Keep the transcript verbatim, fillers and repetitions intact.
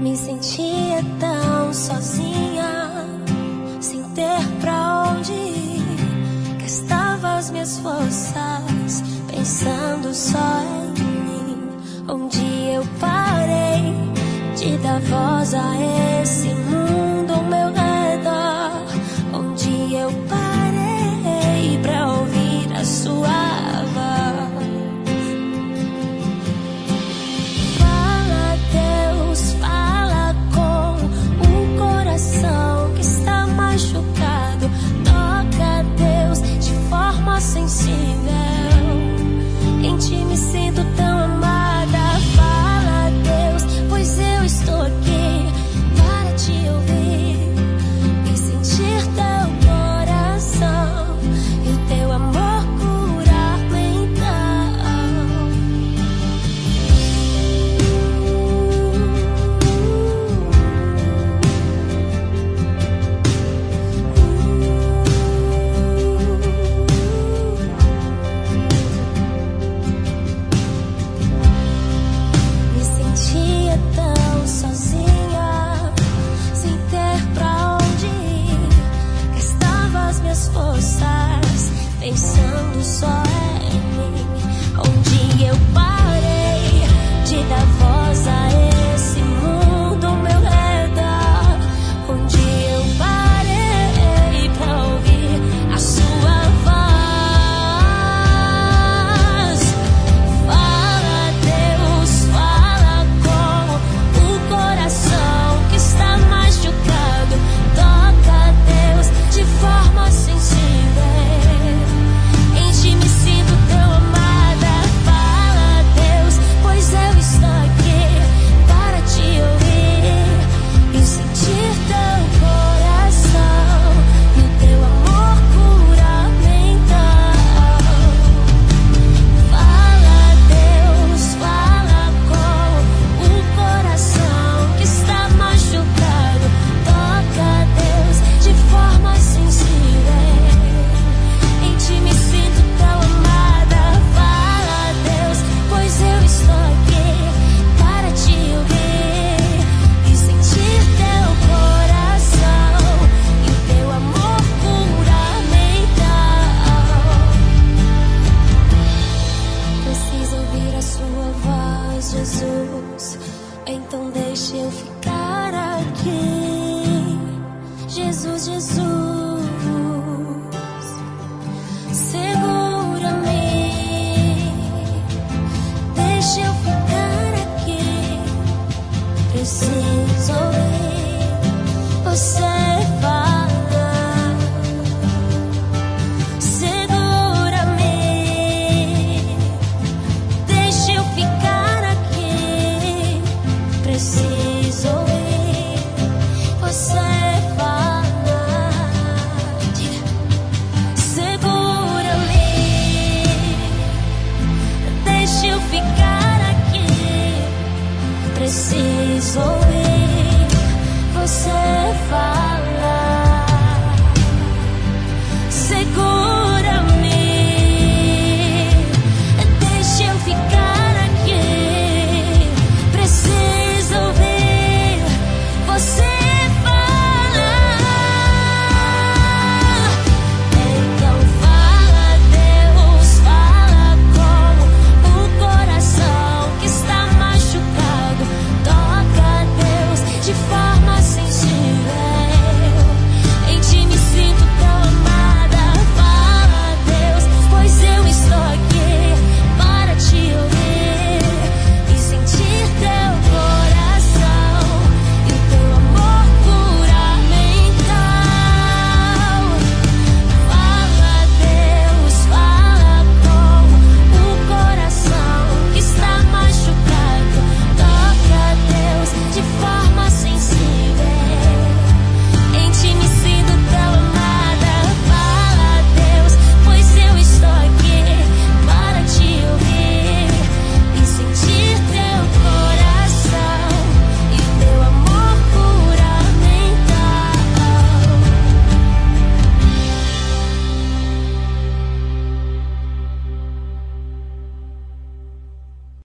Me sentia tão sozinha, sem ter pra onde ir. Gastava as minhas forças pensando só em mim. Onde eu parei de dar voz a esse mundo ao meu redor. Onde eu parei pra ouvir a sua voz. Fala, Deus, fala com o coração que está machucado. Toca, Deus, de forma sensível. Em ti me sinto tão amada. Fala, Deus, pois eu estou aqui para te ouvir e sentir teu coração e o teu amor curar-me então. Me sentia tão sozinha, sem ter pra onde ir. Gastava as minhas forças pensando só em mim. Onde eu parei de dar voz a esse mundo ao meu redor. Onde eu parei pra ouvir a sua voz. Fala, Deus, fala com o coração que está machucado. Toca, Deus, de forma sensível. Em ti me sinto tão amada. Fala, Deus, pois eu estou aqui para te ouvir e sentir teu coração e o teu amor curar-me então. Fala, Deus, fala com o coração que está machucado. Toca, Deus, de forma sensível. Em ti me sinto tão amada. Fala, Deus, pois eu estou aqui para te ouvir e sentir teu coração e o teu amor curar-me então. Preciso ouvir a sua voz, Jesus. Então deixa eu ficar aqui. Jesus, Jesus, segura-me. Deixa eu ficar aqui. Preciso ouvir você falar. Segura-me. Deixa eu ficar aqui. Preciso ouvir você falar. Diga. Segura-me. Deixa eu ficar aqui. Preciso ouvir você falar.